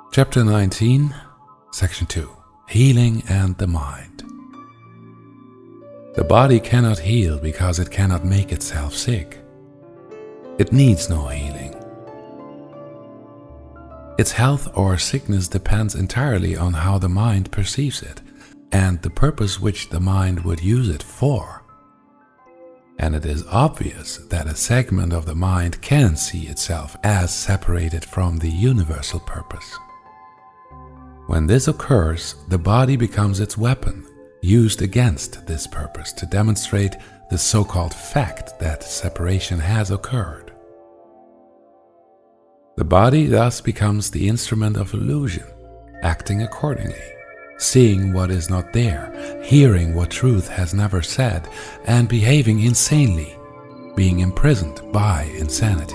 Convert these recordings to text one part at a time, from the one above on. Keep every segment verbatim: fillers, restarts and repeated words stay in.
Chapter nineteen, Section two. Healing and the Mind. The body cannot heal because it cannot make itself sick. It needs no healing. Its health or sickness depends entirely on how the mind perceives it and the purpose which the mind would use it for. And it is obvious that a segment of the mind can see itself as separated from the universal purpose. When this occurs, the body becomes its weapon, used against this purpose to demonstrate the so-called fact that separation has occurred. The body thus becomes the instrument of illusion, acting accordingly, seeing what is not there, hearing what truth has never said, and behaving insanely, being imprisoned by insanity.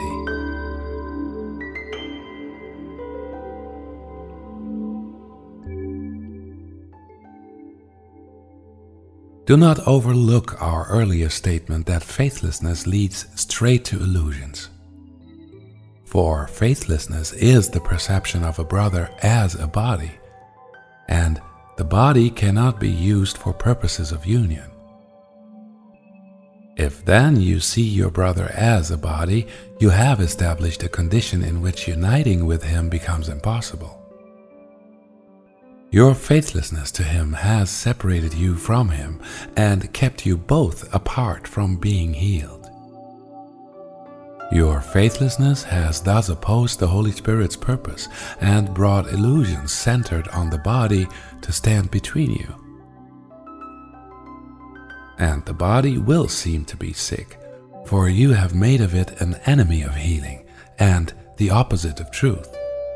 Do not overlook our earlier statement that faithlessness leads straight to illusions. For faithlessness is the perception of a brother as a body, and the body cannot be used for purposes of union. If then you see your brother as a body, you have established a condition in which uniting with him becomes impossible. Your faithlessness to him has separated you from him and kept you both apart from being healed. Your faithlessness has thus opposed the Holy Spirit's purpose and brought illusions centered on the body to stand between you. And the body will seem to be sick, for you have made of it an enemy of healing and the opposite of truth.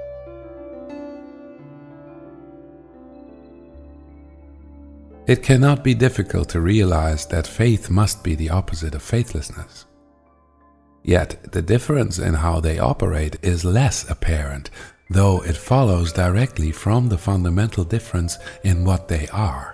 It cannot be difficult to realize that faith must be the opposite of faithlessness. Yet the difference in how they operate is less apparent, though it follows directly from the fundamental difference in what they are.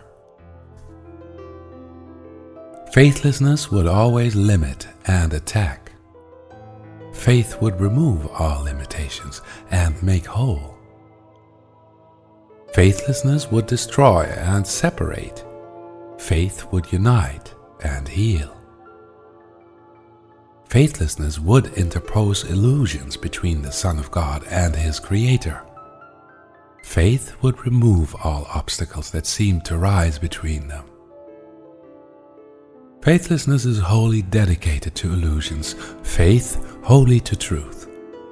Faithlessness would always limit and attack. Faith would remove all limitations and make whole. Faithlessness would destroy and separate. Faith would unite and heal. Faithlessness would interpose illusions between the Son of God and His Creator. Faith would remove all obstacles that seem to rise between them. Faithlessness is wholly dedicated to illusions, faith wholly to truth.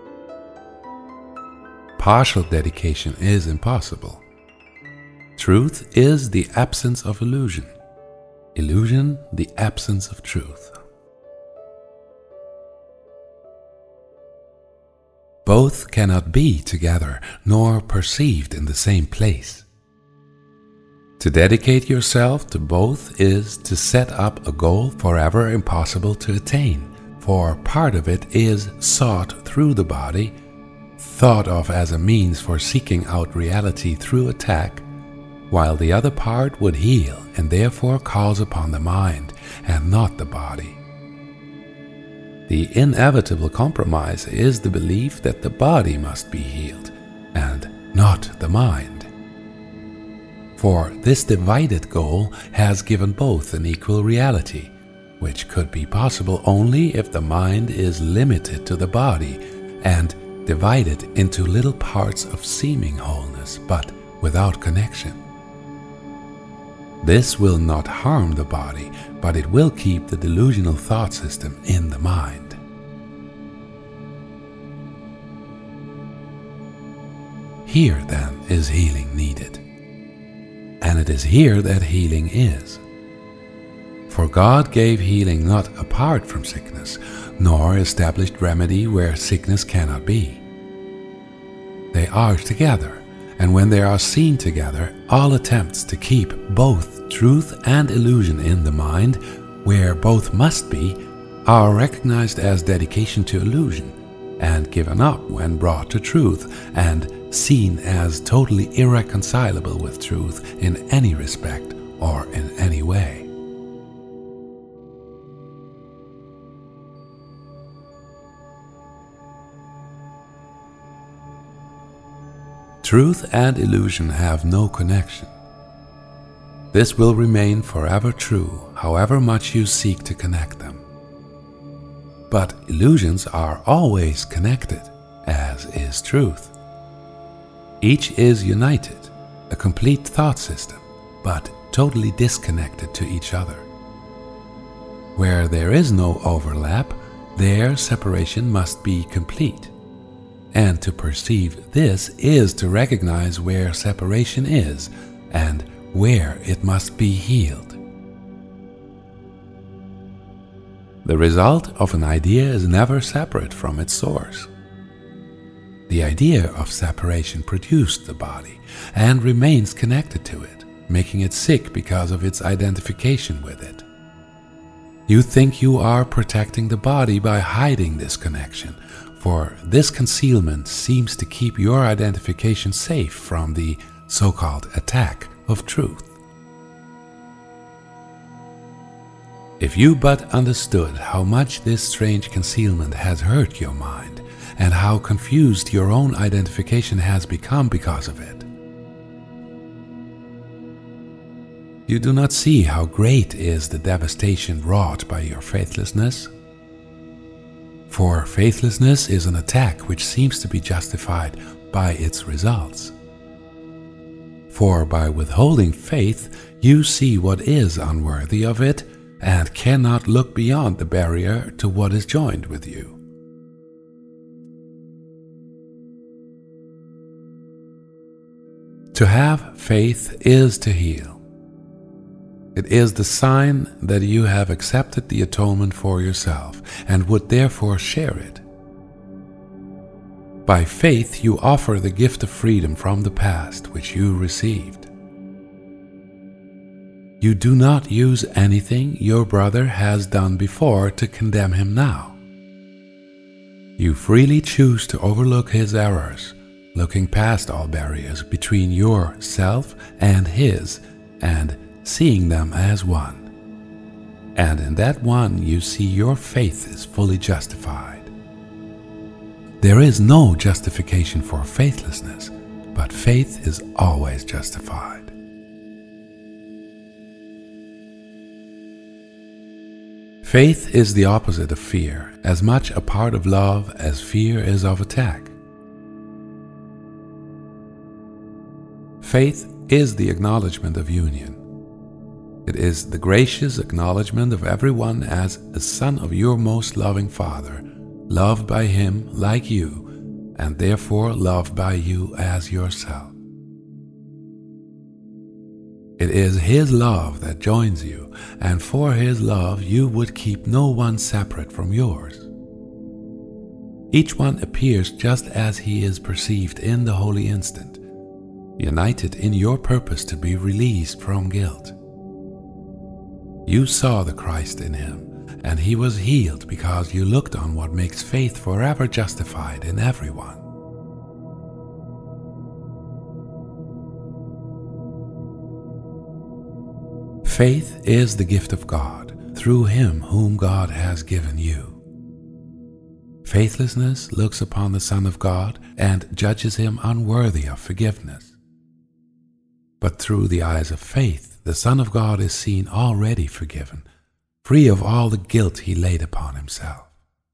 Partial dedication is impossible. Truth is the absence of illusion, illusion the absence of truth. Both cannot be together nor perceived in the same place. To dedicate yourself to both is to set up a goal forever impossible to attain, for part of it is sought through the body, thought of as a means for seeking out reality through attack, while the other part would heal and therefore calls upon the mind and not the body. The inevitable compromise is the belief that the body must be healed and not the mind. For this divided goal has given both an equal reality, which could be possible only if the mind is limited to the body and divided into little parts of seeming wholeness but without connection. This will not harm the body, but it will keep the delusional thought system in the mind. Here, then, is healing needed. And it is here that healing is. For God gave healing not apart from sickness, nor established remedy where sickness cannot be. They are together. And when they are seen together, all attempts to keep both truth and illusion in the mind, where both must be, are recognized as dedication to illusion, and given up when brought to truth, and seen as totally irreconcilable with truth in any respect or in any way. truth and illusion have no connection. This will remain forever true, however much you seek to connect them. But illusions are always connected, as is truth. Each is united, a complete thought system, but totally disconnected to each other. Where there is no overlap, their separation must be complete. And to perceive this is to recognize where separation is and where it must be healed. The result of an idea is never separate from its source. The idea of separation produced the body and remains connected to it, making it sick because of its identification with it. You think you are protecting the body by hiding this connection, for this concealment seems to keep your identification safe from the so-called attack of truth. If you but understood how much this strange concealment has hurt your mind, and how confused your own identification has become because of it, you do not see how great is the devastation wrought by your faithlessness. For faithlessness is an attack which seems to be justified by its results. For by withholding faith, you see what is unworthy of it and cannot look beyond the barrier to what is joined with you. To have faith is to heal. It is the sign that you have accepted the atonement for yourself and would therefore share it. By faith you offer the gift of freedom from the past which you received. You do not use anything your brother has done before to condemn him now. You freely choose to overlook his errors, looking past all barriers between yourself and his, and seeing them as one. And in that one you see your faith is fully justified. There is no justification for faithlessness, but faith is always justified. Faith is the opposite of fear, as much a part of love as fear is of attack. Faith is the acknowledgement of union. It is the gracious acknowledgement of everyone as a son of your most loving Father, loved by him like you, and therefore loved by you as yourself. It is his love that joins you, and for his love you would keep no one separate from yours. Each one appears just as he is perceived in the holy instant, united in your purpose to be released from guilt. You saw the Christ in him, and he was healed because you looked on what makes faith forever justified in everyone. Faith is the gift of God through him whom God has given you. Faithlessness looks upon the Son of God and judges him unworthy of forgiveness. But through the eyes of faith, the Son of God is seen already forgiven, free of all the guilt he laid upon himself.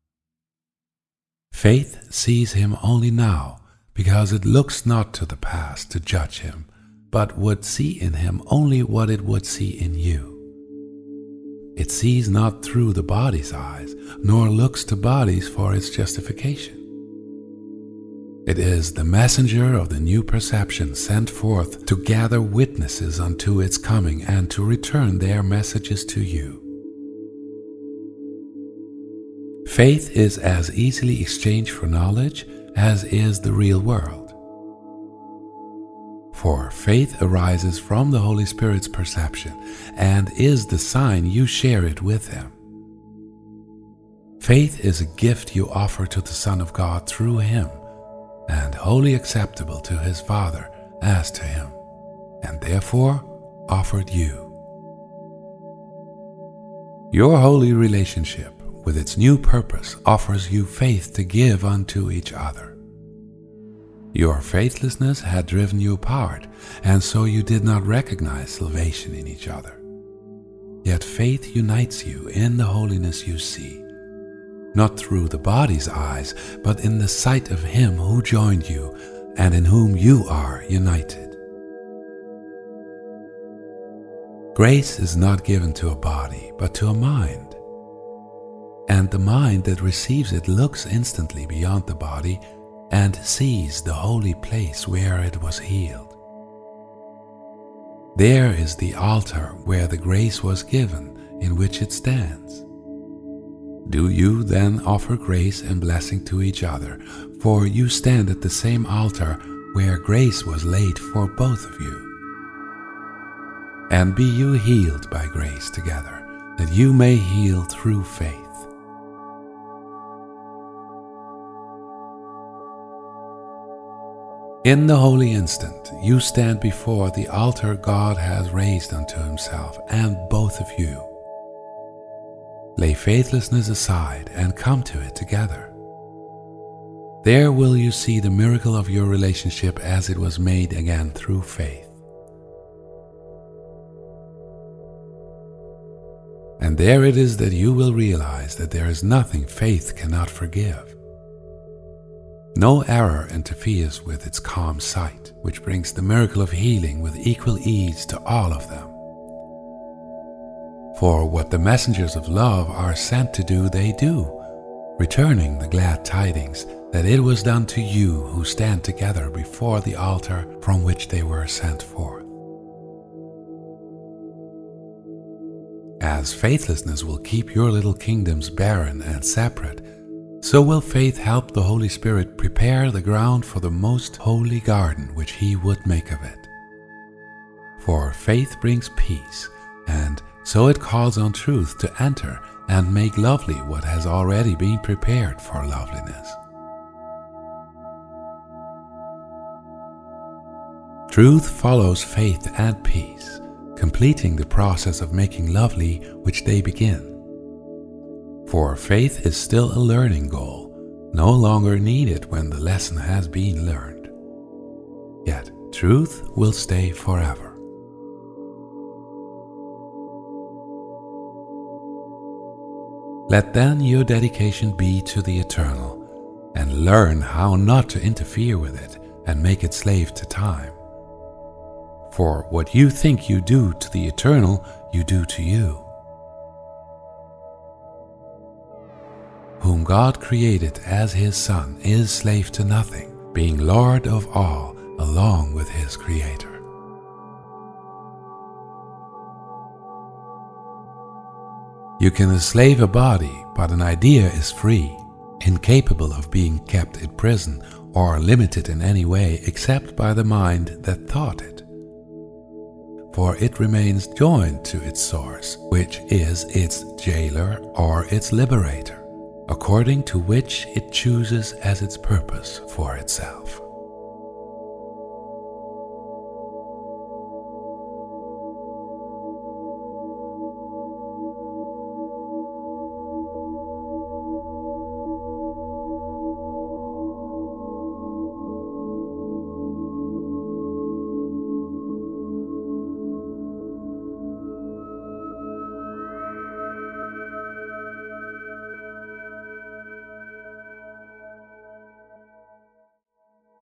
Faith sees him only now because it looks not to the past to judge him, but would see in him only what it would see in you. It sees not through the body's eyes, nor looks to bodies for its justification. It is the messenger of the new perception sent forth to gather witnesses unto its coming and to return their messages to you. Faith is as easily exchanged for knowledge as is the real world. For faith arises from the Holy Spirit's perception and is the sign you share it with him. Faith is a gift you offer to the Son of God through him, and wholly acceptable to his Father as to him, and therefore offered you. Your holy relationship with its new purpose offers you faith to give unto each other. Your faithlessness had driven you apart, and so you did not recognize salvation in each other. Yet faith unites you in the holiness you see, not through the body's eyes, but in the sight of Him who joined you and in whom you are united. Grace is not given to a body, but to a mind. And the mind that receives it looks instantly beyond the body and sees the holy place where it was healed. There is the altar where the grace was given, in which it stands. Do you then offer grace and blessing to each other, for you stand at the same altar where grace was laid for both of you. And be you healed by grace together, that you may heal through faith. In the holy instant, you stand before the altar God has raised unto Himself, and both of you. Lay faithlessness aside and come to it together. There will you see the miracle of your relationship as it was made again through faith. And there it is that you will realize that there is nothing faith cannot forgive. No error interferes with its calm sight, which brings the miracle of healing with equal ease to all of them. For what the messengers of love are sent to do, they do, returning the glad tidings that it was done to you who stand together before the altar from which they were sent forth. As faithlessness will keep your little kingdoms barren and separate, so will faith help the Holy Spirit prepare the ground for the most holy garden which He would make of it. For faith brings peace, and so it calls on truth to enter and make lovely what has already been prepared for loveliness. Truth follows faith and peace, completing the process of making lovely which they begin. For faith is still a learning goal, no longer needed when the lesson has been learned. Yet truth will stay forever. Let then your dedication be to the eternal, and learn how not to interfere with it and make it slave to time. For what you think you do to the eternal, you do to you. Whom God created as His Son is slave to nothing, being Lord of all along with His Creator. You can enslave a body, but an idea is free, incapable of being kept in prison or limited in any way except by the mind that thought it. For it remains joined to its source, which is its jailer or its liberator, according to which it chooses as its purpose for itself.